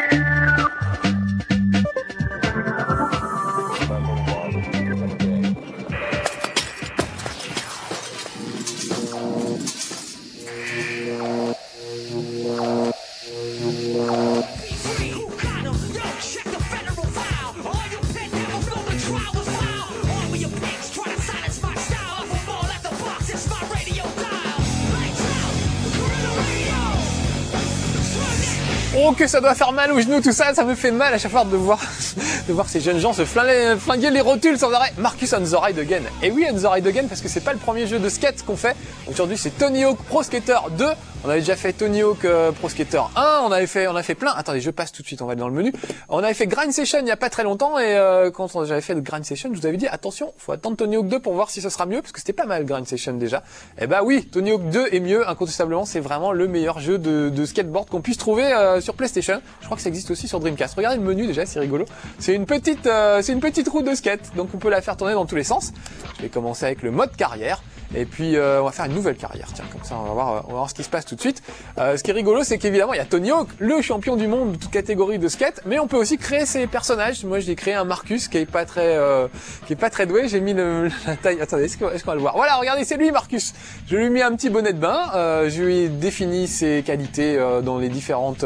Oh que ça doit faire mal aux genoux, tout ça, ça me fait mal à chaque fois de voir ces jeunes gens se flinguer les rotules sans arrêt. Marcus on the Ride Again. Et oui, on the Ride Again parce que c'est pas le premier jeu de skate qu'on fait. Aujourd'hui c'est Tony Hawk Pro Skater 2. On avait déjà fait Tony Hawk Pro Skater 1, on a fait plein. Attendez, je passe tout de suite, on va dans le menu. On avait fait Grind Session il y a pas très longtemps et quand j'avais fait le Grind Session, je vous avais dit attention, faut attendre Tony Hawk 2 pour voir si ce sera mieux parce que c'était pas mal Grind Session déjà. Et bah oui, Tony Hawk 2 est mieux, incontestablement, c'est vraiment le meilleur jeu de skateboard qu'on puisse trouver sur PlayStation. Je crois que ça existe aussi sur Dreamcast. Regardez le menu déjà, c'est rigolo. C'est une petite roue de skate, donc on peut la faire tourner dans tous les sens. Je vais commencer avec le mode carrière. Et puis on va faire une nouvelle carrière, tiens, comme ça on va voir ce qui se passe tout de suite. Ce qui est rigolo, c'est qu'évidemment il y a Tony Hawk, le champion du monde de toute catégorie de skate, mais on peut aussi créer ses personnages. Moi j'ai créé un Marcus qui est pas très doué, j'ai mis la taille, attendez, est-ce qu'on va le voir? Voilà, regardez, c'est lui Marcus. Je lui ai mis un petit bonnet de bain, je lui ai défini ses qualités dans les différentes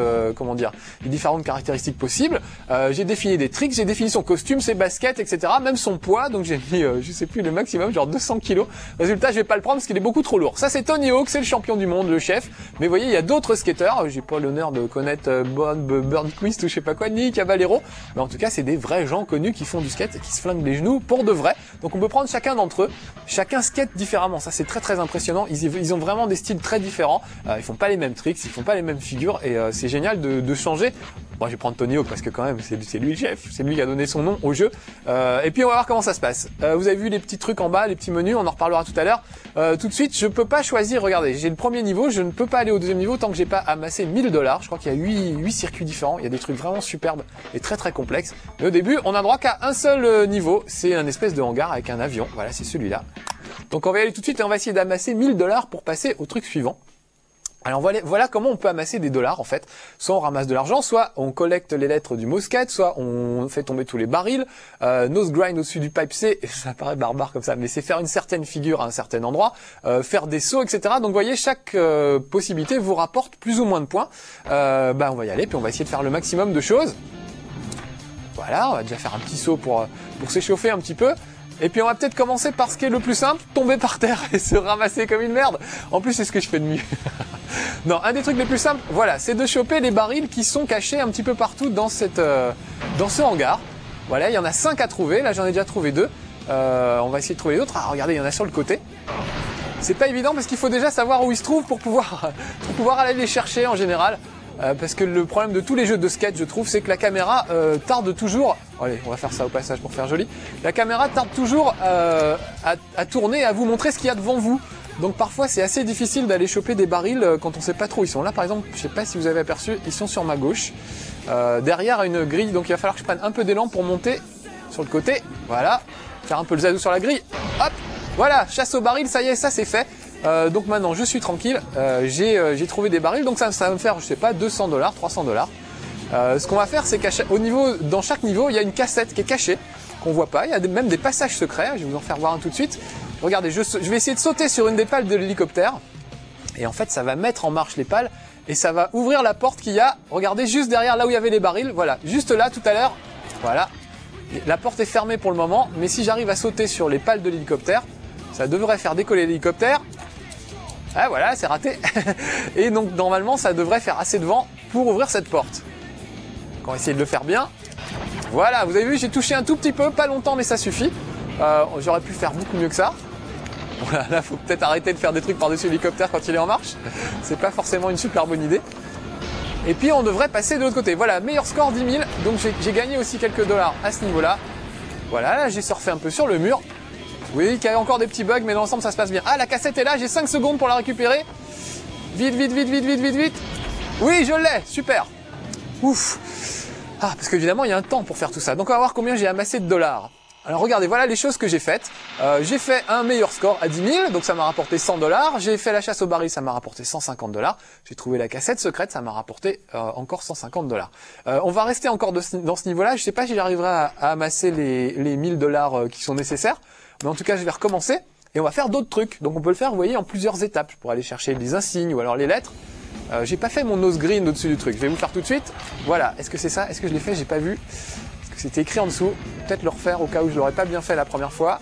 les différentes caractéristiques possibles. J'ai défini des tricks, j'ai défini son costume, ses baskets, etc. Même son poids, donc j'ai mis je sais plus le maximum, genre 200 kilos. Résultat, je vais pas le prendre parce qu'il est beaucoup trop lourd. Ça c'est Tony Hawk, c'est le champion du monde, le chef. Mais vous voyez, il y a d'autres skateurs. J'ai pas l'honneur de connaître Burnquist ou je sais pas quoi, ni Caballero. Mais en tout cas, c'est des vrais gens connus qui font du skate et qui se flinguent les genoux pour de vrai. Donc on peut prendre chacun d'entre eux. Chacun skate différemment. Ça c'est très très impressionnant. Ils ont vraiment des styles très différents. Ils font pas les mêmes tricks, ils font pas les mêmes figures et c'est génial de changer. Moi je vais prendre Tony Hawk parce que quand même c'est lui le chef, c'est lui qui a donné son nom au jeu. Et puis on va voir comment ça se passe. Vous avez vu les petits trucs en bas, les petits menus, on en reparlera tout à l'heure. Tout de suite, je peux pas choisir, regardez, j'ai le premier niveau, je ne peux pas aller au deuxième niveau tant que j'ai pas amassé 1000 $. Je crois qu'il y a 8 circuits différents, il y a des trucs vraiment superbes et très très complexes. Mais au début, on a droit qu'à un seul niveau, c'est un espèce de hangar avec un avion, voilà, c'est celui-là. Donc on va y aller tout de suite et on va essayer d'amasser 1000 $ pour passer au truc suivant. Alors voilà comment on peut amasser des dollars en fait. Soit on ramasse de l'argent, soit on collecte les lettres du mot skate, soit on fait tomber tous les barils. Nose grind au-dessus du pipe C, ça paraît barbare comme ça, mais c'est faire une certaine figure à un certain endroit, faire des sauts, etc. Donc vous voyez, chaque possibilité vous rapporte plus ou moins de points. On va y aller, puis on va essayer de faire le maximum de choses. Voilà, on va déjà faire un petit saut pour s'échauffer un petit peu. Et puis on va peut-être commencer par ce qui est le plus simple, tomber par terre et se ramasser comme une merde. En plus, c'est ce que je fais de mieux. Non, un des trucs les plus simples, voilà, c'est de choper les barils qui sont cachés un petit peu partout dans ce hangar. Voilà, il y en a 5 à trouver, là j'en ai déjà trouvé 2. On va essayer de trouver d'autres. Ah, regardez, il y en a sur le côté. C'est pas évident parce qu'il faut déjà savoir où ils se trouvent pour pouvoir aller les chercher en général. Parce que le problème de tous les jeux de skate, je trouve, c'est que la caméra tarde toujours. Allez, on va faire ça au passage pour faire joli. La caméra tarde toujours à tourner, à vous montrer ce qu'il y a devant vous. Donc parfois c'est assez difficile d'aller choper des barils quand on sait pas trop où ils sont. Là par exemple, je sais pas si vous avez aperçu, ils sont sur ma gauche. Derrière une grille, donc il va falloir que je prenne un peu d'élan pour monter sur le côté. Voilà, faire un peu le zadou sur la grille. Hop, voilà, chasse aux barils, ça y est, ça c'est fait. Donc maintenant je suis tranquille, j'ai trouvé des barils, donc ça va me faire, je sais pas, 200 $, 300 $. Ce qu'on va faire, c'est dans chaque niveau, il y a une cassette qui est cachée, qu'on voit pas. Il y a même des passages secrets, je vais vous en faire voir un tout de suite. Regardez, je vais essayer de sauter sur une des pales de l'hélicoptère. Et en fait, ça va mettre en marche les pales et ça va ouvrir la porte qu'il y a, regardez, juste derrière là où il y avait les barils. Voilà, juste là tout à l'heure, voilà. La porte est fermée pour le moment, mais si j'arrive à sauter sur les pales de l'hélicoptère, ça devrait faire décoller l'hélicoptère. Ah voilà, c'est raté. Et donc normalement, ça devrait faire assez de vent pour ouvrir cette porte. Donc on va essayer de le faire bien. Voilà, vous avez vu, j'ai touché un tout petit peu, pas longtemps, mais ça suffit. J'aurais pu faire beaucoup mieux que ça. Voilà, là, faut peut-être arrêter de faire des trucs par-dessus l'hélicoptère quand il est en marche. C'est pas forcément une super bonne idée. Et puis, on devrait passer de l'autre côté. Voilà, meilleur score 10 000. Donc, j'ai gagné aussi quelques dollars à ce niveau-là. Voilà, là, j'ai surfé un peu sur le mur. Oui, qu'il y a encore des petits bugs, mais dans l'ensemble, ça se passe bien. Ah, la cassette est là, j'ai 5 secondes pour la récupérer. Vite, vite, vite, vite, vite, vite, vite. Oui, je l'ai, super. Ouf. Ah, parce qu'évidemment, il y a un temps pour faire tout ça. Donc, on va voir combien j'ai amassé de dollars. Alors regardez, voilà les choses que j'ai faites. J'ai fait un meilleur score à 10 000, donc ça m'a rapporté 100 $. J'ai fait la chasse au baril, ça m'a rapporté 150 $. J'ai trouvé la cassette secrète, ça m'a rapporté encore 150 $. On va rester encore dans ce niveau-là. Je sais pas si j'arriverai à amasser les 1000 $ qui sont nécessaires, mais en tout cas je vais recommencer et on va faire d'autres trucs. Donc on peut le faire, vous voyez, en plusieurs étapes. Je pourrais aller chercher les insignes ou alors les lettres. J'ai pas fait mon nose green au-dessus du truc. Je vais vous faire tout de suite. Voilà. Est-ce que c'est ça? Est-ce que je l'ai fait? J'ai pas vu. C'était écrit en dessous, peut-être le refaire au cas où je l'aurais pas bien fait la première fois.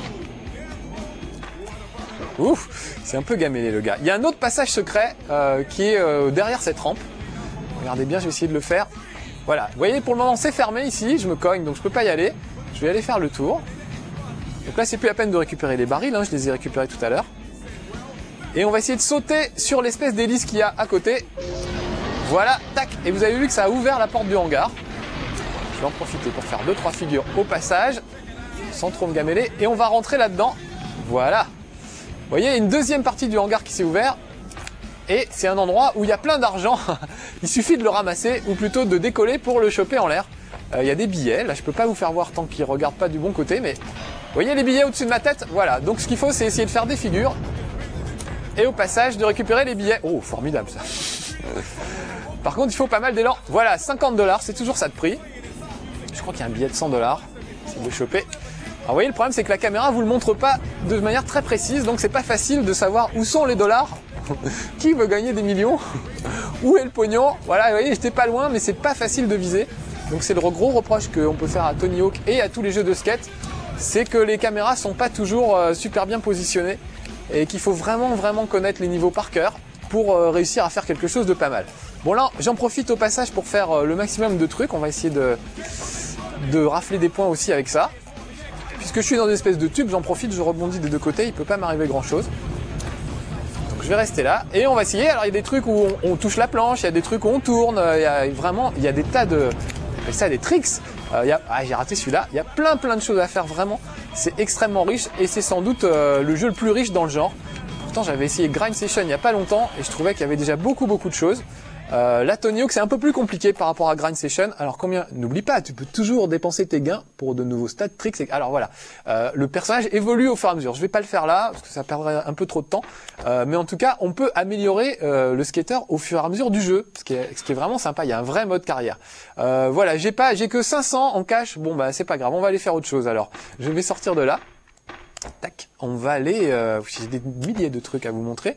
Ouf, c'est un peu gamellé le gars. Il y a un autre passage secret qui est derrière cette rampe. Regardez bien, je vais essayer de le faire. Voilà, vous voyez pour le moment c'est fermé ici, je me cogne donc je peux pas y aller. Je vais aller faire le tour. Donc là c'est plus la peine de récupérer les barils, hein, je les ai récupérés tout à l'heure. Et on va essayer de sauter sur l'espèce d'hélice qu'il y a à côté. Voilà, tac, et vous avez vu que ça a ouvert la porte du hangar. Je vais en profiter pour faire 2-3 figures au passage, sans trop me gameler, et on va rentrer là-dedans. Voilà. Vous voyez, il y a une deuxième partie du hangar qui s'est ouverte, et c'est un endroit où il y a plein d'argent. Il suffit de le ramasser, ou plutôt de décoller pour le choper en l'air. Il y a des billets, là je peux pas vous faire voir tant qu'ils regardent pas du bon côté, mais vous voyez les billets au-dessus de ma tête? Voilà, donc ce qu'il faut c'est essayer de faire des figures, et au passage de récupérer les billets. Oh, formidable ça. Par contre, il faut pas mal d'élan. Voilà, 50 $, c'est toujours ça de prix. Je crois qu'il y a un billet de 100 $, c'est de le choper. Alors vous voyez, le problème c'est que la caméra vous le montre pas de manière très précise, donc c'est pas facile de savoir où sont les dollars. Qui veut gagner des millions? Où est le pognon? Voilà, vous voyez, j'étais pas loin, mais c'est pas facile de viser. Donc c'est le gros reproche qu'on peut faire à Tony Hawk et à tous les jeux de skate, c'est que les caméras sont pas toujours super bien positionnées et qu'il faut vraiment connaître les niveaux par cœur pour réussir à faire quelque chose de pas mal. Bon là, j'en profite au passage pour faire le maximum de trucs. On va essayer de rafler des points aussi avec ça. Puisque je suis dans une espèce de tube, j'en profite, je rebondis des deux côtés, il peut pas m'arriver grand chose. Donc je vais rester là et on va essayer. Alors il y a des trucs où on touche la planche, il y a des trucs où on tourne, il y a des tas de... On appelle ça des tricks. J'ai raté celui-là. Il y a plein de choses à faire vraiment. C'est extrêmement riche et c'est sans doute le jeu le plus riche dans le genre. Pourtant j'avais essayé Grind Session il y a pas longtemps et je trouvais qu'il y avait déjà beaucoup de choses. Là, Tony Hawk, c'est un peu plus compliqué par rapport à Grind Session. Alors combien? N'oublie pas, tu peux toujours dépenser tes gains pour de nouveaux stats, tricks. Alors voilà, le personnage évolue au fur et à mesure. Je vais pas le faire là parce que ça perdrait un peu trop de temps. Mais en tout cas, on peut améliorer le skater au fur et à mesure du jeu, ce qui est vraiment sympa. Il y a un vrai mode carrière. Voilà, j'ai que 500 en cash. Bon bah c'est pas grave, on va aller faire autre chose. Alors, je vais sortir de là. Tac, on va aller... j'ai des milliers de trucs à vous montrer.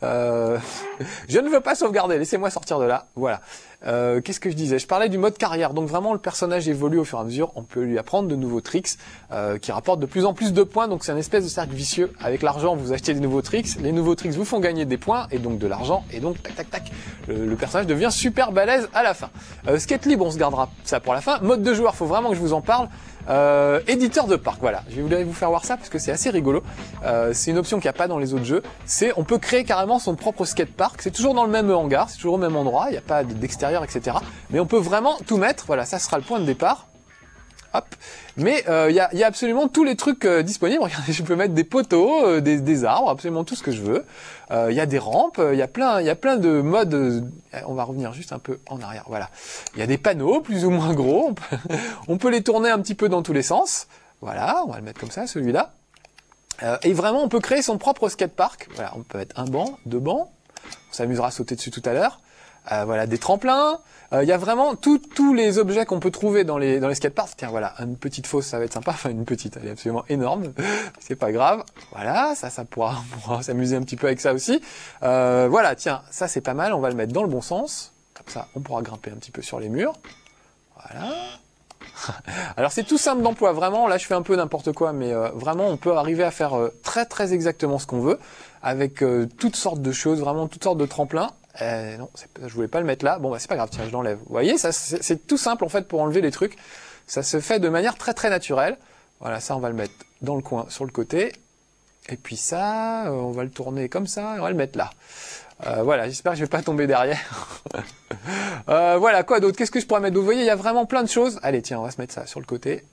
Je ne veux pas sauvegarder, laissez-moi sortir de là. Voilà. Qu'est-ce que je disais? Je parlais du mode carrière. Donc vraiment, le personnage évolue au fur et à mesure. On peut lui apprendre de nouveaux tricks qui rapportent de plus en plus de points. Donc c'est un espèce de cercle vicieux. Avec l'argent, vous achetez des nouveaux tricks. Les nouveaux tricks vous font gagner des points et donc de l'argent. Et donc, tac. Le personnage devient super balèze à la fin. Skate libre, on se gardera ça pour la fin. Mode de joueur, faut vraiment que je vous en parle. Éditeur de parc, voilà. Je voulais vous faire voir ça parce que c'est assez rigolo. C'est une option qu'il n'y a pas dans les autres jeux. On peut créer carrément son propre skatepark. C'est toujours dans le même hangar, c'est toujours au même endroit. Il n'y a pas d'extérieur, etc. Mais on peut vraiment tout mettre. Voilà, ça sera le point de départ. Hop. Mais il y a absolument tous les trucs disponibles. Regardez, je peux mettre des poteaux, des arbres, absolument tout ce que je veux. Il y a des rampes, il y a plein de modes. On va revenir juste un peu en arrière. Voilà. Il y a des panneaux plus ou moins gros. On peut les tourner un petit peu dans tous les sens. Voilà, on va le mettre comme ça, celui-là. Et vraiment, on peut créer son propre skatepark. Voilà, on peut mettre un banc, deux bancs. On s'amusera à sauter dessus tout à l'heure. Voilà, des tremplins. Il y a vraiment tous les objets qu'on peut trouver dans les skateparks. Tiens, voilà, une petite fosse, ça va être sympa. Enfin, une petite, elle est absolument énorme. C'est pas grave. Voilà, on pourra s'amuser un petit peu avec ça aussi. Voilà, tiens, ça c'est pas mal. On va le mettre dans le bon sens. Comme ça, on pourra grimper un petit peu sur les murs. Voilà. Alors c'est tout simple d'emploi, vraiment. Là, je fais un peu n'importe quoi, mais vraiment, on peut arriver à faire très exactement ce qu'on veut avec toutes sortes de choses, vraiment toutes sortes de tremplins. Non, je voulais pas le mettre là. Bon, bah c'est pas grave. Tiens, je l'enlève. Vous voyez, ça, c'est tout simple en fait pour enlever les trucs. Ça se fait de manière très naturelle. Voilà, ça, on va le mettre dans le coin, sur le côté. Et puis ça, on va le tourner comme ça. Et on va le mettre là. Voilà, j'espère que je vais pas tomber derrière. Voilà, quoi d'autre? Qu'est-ce que je pourrais mettre? Vous voyez, il y a vraiment plein de choses. Allez, tiens, on va se mettre ça sur le côté.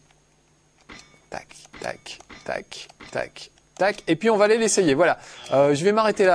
Tac. Et puis on va aller l'essayer. Voilà. Je vais m'arrêter là.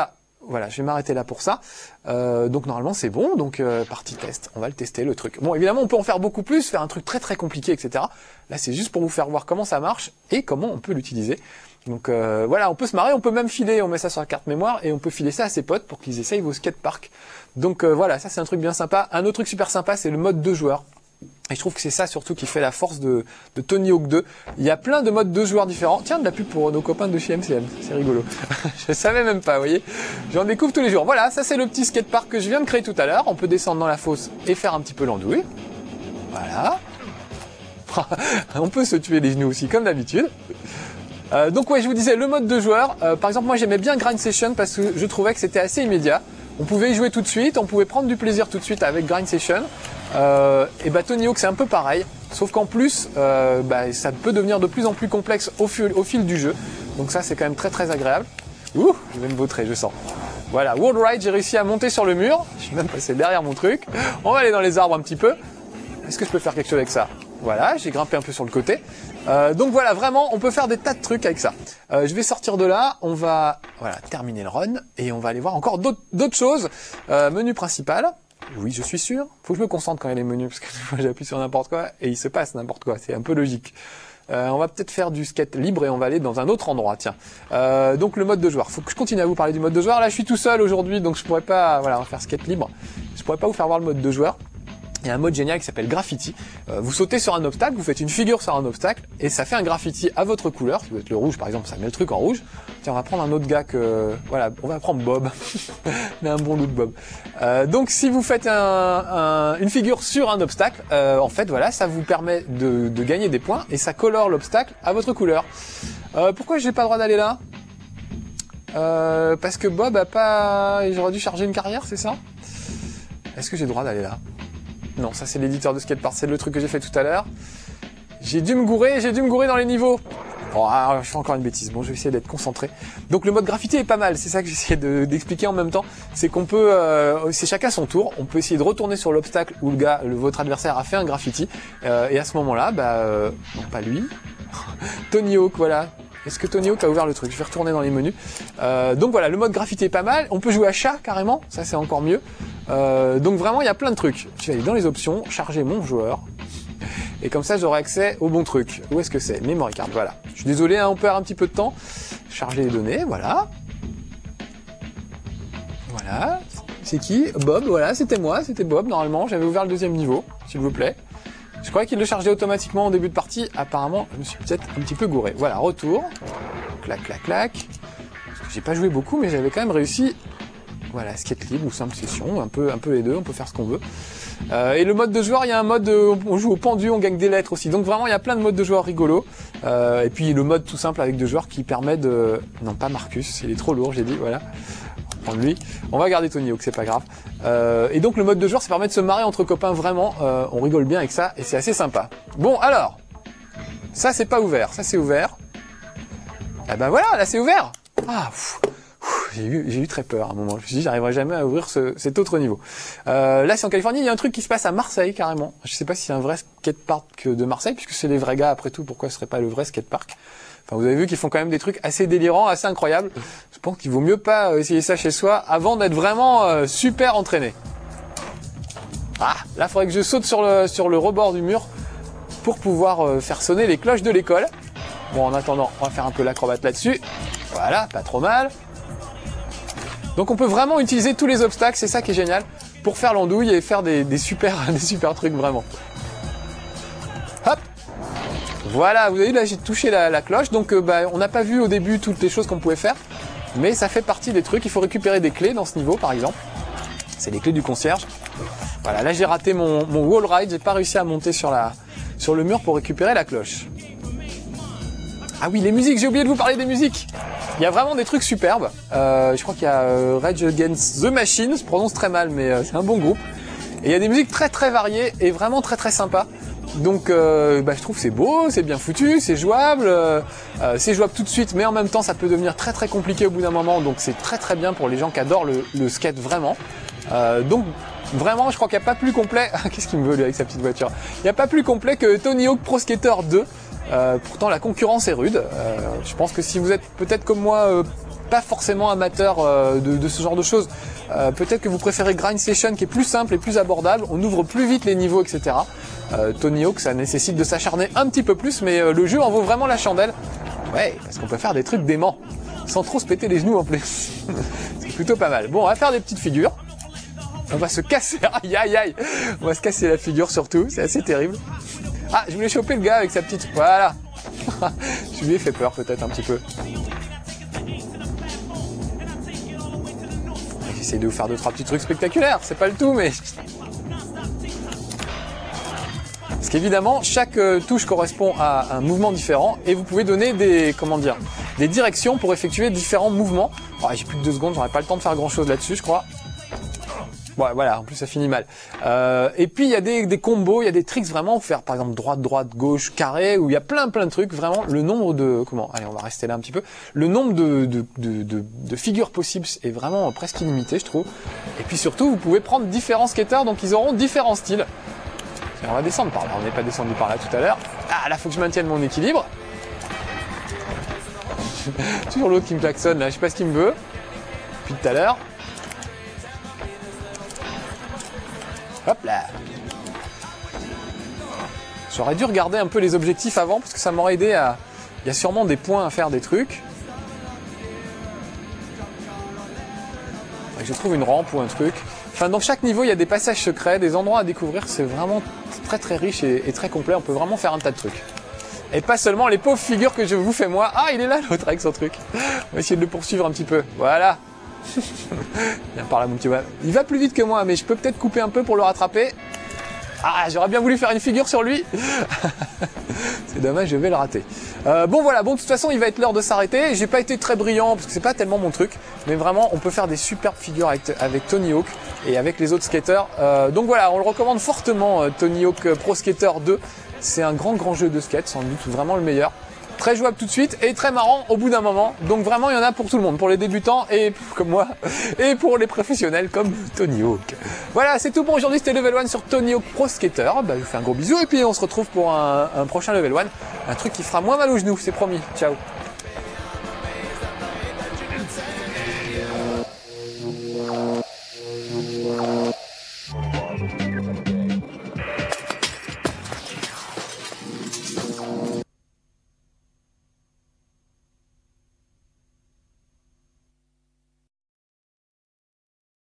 Voilà, je vais m'arrêter là pour ça. Donc normalement c'est bon, donc partie test, on va le tester le truc. Bon évidemment on peut en faire beaucoup plus, faire un truc très très compliqué, etc. Là c'est juste pour vous faire voir comment ça marche et comment on peut l'utiliser. Donc voilà, on peut se marrer, on peut même filer, on met ça sur la carte mémoire et on peut filer ça à ses potes pour qu'ils essayent vos skateparks. Donc voilà, ça c'est un truc bien sympa. Un autre truc super sympa, c'est le mode 2 joueurs. Et je trouve que c'est ça surtout qui fait la force de Tony Hawk 2. Il y a plein de modes de joueurs différents. Tiens, de la pub pour nos copains de chez MCM, c'est rigolo. Je savais même pas, vous voyez. J'en découvre tous les jours. Voilà, ça c'est le petit skatepark que je viens de créer tout à l'heure. On peut descendre dans la fosse et faire un petit peu l'andouille. Voilà. On peut se tuer les genoux aussi, comme d'habitude. Donc ouais, je vous disais, le mode de joueur. Par exemple, moi j'aimais bien Grind Session parce que je trouvais que c'était assez immédiat. On pouvait y jouer tout de suite, on pouvait prendre du plaisir tout de suite avec Grind Session. Et bah Tony Hawk c'est un peu pareil, sauf qu'en plus ça peut devenir de plus en plus complexe au fil du jeu. Donc ça c'est quand même très très agréable. Ouh, je vais me vautrer, je sens. Voilà, World Ride, j'ai réussi à monter sur le mur. Je suis même passé derrière mon truc. On va aller dans les arbres un petit peu. Est-ce que je peux faire quelque chose avec ça? Voilà, j'ai grimpé un peu sur le côté. Donc voilà, vraiment, on peut faire des tas de trucs avec ça. Je vais sortir de là, on va terminer le run et on va aller voir encore d'autres choses. Menu principal. Oui, je suis sûr. Faut que je me concentre quand il y a les menus parce que des fois j'appuie sur n'importe quoi et il se passe n'importe quoi. C'est un peu logique. On va peut-être faire du skate libre et on va aller dans un autre endroit. Tiens. Donc le mode de joueur. Faut que je continue à vous parler du mode de joueur. Là, je suis tout seul aujourd'hui, donc je pourrais pas. Voilà, on va faire skate libre. Je pourrais pas vous faire voir le mode de joueur. Il y a un mode génial qui s'appelle Graffiti. Vous sautez sur un obstacle, vous faites une figure sur un obstacle, et ça fait un graffiti à votre couleur. Si vous êtes le rouge, par exemple, ça met le truc en rouge. Tiens, on va prendre un autre gars que... Voilà, on va prendre Bob. Il a un bon look, Bob. Donc, si vous faites une figure sur un obstacle, en fait, voilà, ça vous permet de gagner des points, et ça colore l'obstacle à votre couleur. Pourquoi j'ai pas le droit d'aller là? Parce que Bob a pas... J'aurais dû charger une carrière, c'est ça? Est-ce que j'ai le droit d'aller là? Non, ça c'est l'éditeur de skatepark, c'est le truc que j'ai fait tout à l'heure. J'ai dû me gourer dans les niveaux. Oh, je fais encore une bêtise. Bon, je vais essayer d'être concentré. Donc le mode graffiti est pas mal, c'est ça que j'essaie d'expliquer en même temps. C'est qu'on peut, c'est chacun son tour. On peut essayer de retourner sur l'obstacle où votre adversaire a fait un graffiti. Et à ce moment-là, non pas lui, Tony Hawk, voilà. Est-ce que Tony Hawk a ouvert le truc? Je vais retourner dans les menus. Donc voilà, le mode graffiti est pas mal. On peut jouer à chat carrément, ça c'est encore mieux. Donc vraiment, il y a plein de trucs. Je vais aller dans les options, charger mon joueur. Et comme ça, j'aurai accès au bon truc. Où est-ce que c'est? Memory card, voilà. Je suis désolé, hein, on perd un petit peu de temps. Charger les données, voilà. Voilà. C'est qui? Bob, voilà, c'était moi, c'était Bob, normalement. J'avais ouvert le deuxième niveau, s'il vous plaît. Je croyais qu'il le chargeait automatiquement au début de partie. Apparemment, je me suis peut-être un petit peu gouré. Voilà, retour. Clac, clac, clac. Parce que j'ai pas joué beaucoup, mais j'avais quand même réussi. Voilà, skate libre ou simple session, un peu les deux, on peut faire ce qu'on veut. Et le mode de joueur, il y a un mode, on joue au pendu, on gagne des lettres aussi. Donc vraiment, il y a plein de modes de joueurs rigolos. Et puis le mode tout simple avec deux joueurs qui permet de... Non, pas Marcus, il est trop lourd, j'ai dit, voilà. On va prendre lui. On va garder Tony Hawk, c'est pas grave. Et donc le mode de joueur, ça permet de se marrer entre copains, vraiment. On rigole bien avec ça et c'est assez sympa. Bon, alors, ça c'est pas ouvert, ça c'est ouvert. Eh ben voilà, là c'est ouvert. Ah, j'ai eu très peur à un moment. Je me suis dit, j'arriverai jamais à ouvrir cet autre niveau. Là, c'est en Californie. Il y a un truc qui se passe à Marseille, carrément. Je sais pas si c'est un vrai skatepark de Marseille, puisque c'est les vrais gars, après tout. Pourquoi ce serait pas le vrai skatepark? Enfin, vous avez vu qu'ils font quand même des trucs assez délirants, assez incroyables. Je pense qu'il vaut mieux pas essayer ça chez soi avant d'être vraiment super entraîné. Ah, là, il faudrait que je saute sur le rebord du mur pour pouvoir faire sonner les cloches de l'école. Bon, en attendant, on va faire un peu l'acrobate là-dessus. Voilà, pas trop mal. Donc on peut vraiment utiliser tous les obstacles, c'est ça qui est génial, pour faire l'andouille et faire des super trucs vraiment. Hop. Voilà, vous avez vu là j'ai touché la cloche, donc on n'a pas vu au début toutes les choses qu'on pouvait faire, mais ça fait partie des trucs. Il faut récupérer des clés dans ce niveau par exemple. C'est les clés du concierge. Voilà, là j'ai raté mon wall ride, j'ai pas réussi à monter sur le mur pour récupérer la cloche. Ah oui, les musiques, j'ai oublié de vous parler des musiques. Il y a vraiment des trucs superbes. Je crois qu'il y a Rage Against the Machine, se prononce très mal, mais c'est un bon groupe. Et il y a des musiques très très variées et vraiment très très sympas. Donc je trouve que c'est beau, c'est bien foutu, c'est jouable tout de suite, mais en même temps ça peut devenir très très compliqué au bout d'un moment. Donc c'est très très bien pour les gens qui adorent le skate vraiment. Donc vraiment, je crois qu'il n'y a pas plus complet. Qu'est-ce qu'il me veut lui avec sa petite voiture? Il n'y a pas plus complet que Tony Hawk Pro Skater 2. Pourtant la concurrence est rude. Je pense que si vous êtes peut-être comme moi pas forcément amateur de ce genre de choses. Peut-être que vous préférez Grind Session qui est plus simple et plus abordable, on ouvre plus vite les niveaux, etc. Tony Hawk, ça nécessite de s'acharner un petit peu plus, mais le jeu en vaut vraiment la chandelle. Ouais, parce qu'on peut faire des trucs déments, sans trop se péter les genoux en plus. C'est plutôt pas mal. Bon, on va faire des petites figures. On va se casser, aïe aïe aïe. On va se casser la figure surtout, c'est assez terrible. Ah, je voulais choper le gars avec sa petite... Voilà. Je lui ai fait peur peut-être un petit peu. J'essaie de vous faire 2-3 petits trucs spectaculaires, c'est pas le tout, mais... Parce qu'évidemment, chaque touche correspond à un mouvement différent et vous pouvez donner des, comment dire, des directions pour effectuer différents mouvements. Oh, j'ai plus de 2 secondes, j'aurais pas le temps de faire grand chose là-dessus, je crois. Ouais, voilà, en plus ça finit mal. Et puis il y a des combos, il y a des tricks vraiment, faire par exemple droite, gauche, carré, où il y a plein de trucs, vraiment le nombre de... Comment? Allez, on va rester là un petit peu. Le nombre de figures possibles est vraiment presque illimité, je trouve. Et puis surtout, vous pouvez prendre différents skateurs, donc ils auront différents styles. Et on va descendre par là, on n'est pas descendu par là tout à l'heure. Ah, là, faut que je maintienne mon équilibre. Toujours l'autre qui me klaxonne, là, je sais pas ce qu'il me veut. Depuis tout à l'heure. Hop là. J'aurais dû regarder un peu les objectifs avant parce que ça m'aurait aidé à... Il y a sûrement des points à faire des trucs. Je trouve une rampe ou un truc. Enfin, dans chaque niveau, il y a des passages secrets, des endroits à découvrir. C'est vraiment très riche et très complet. On peut vraiment faire un tas de trucs. Et pas seulement les pauvres figures que je vous fais moi. Ah, il est là l'autre avec son truc. On va essayer de le poursuivre un petit peu. Voilà. Viens par là mon petit gars. Il va plus vite que moi, mais je peux peut-être couper un peu pour le rattraper. Ah, j'aurais bien voulu faire une figure sur lui. C'est dommage, je vais le rater. Bon voilà, bon de toute façon il va être l'heure de s'arrêter. J'ai pas été très brillant parce que c'est pas tellement mon truc, mais vraiment on peut faire des superbes figures avec Tony Hawk et avec les autres skaters. Donc voilà, on le recommande fortement, Tony Hawk Pro Skater 2. C'est un grand jeu de skate, sans doute vraiment le meilleur. Très jouable tout de suite et très marrant au bout d'un moment. Donc vraiment il y en a pour tout le monde, pour les débutants et comme moi, et pour les professionnels comme Tony Hawk. Voilà, c'est tout pour aujourd'hui, c'était Level 1 sur Tony Hawk Pro Skater. Bah, je vous fais un gros bisou et puis on se retrouve pour un prochain Level 1. Un truc qui fera moins mal aux genoux, c'est promis. Ciao.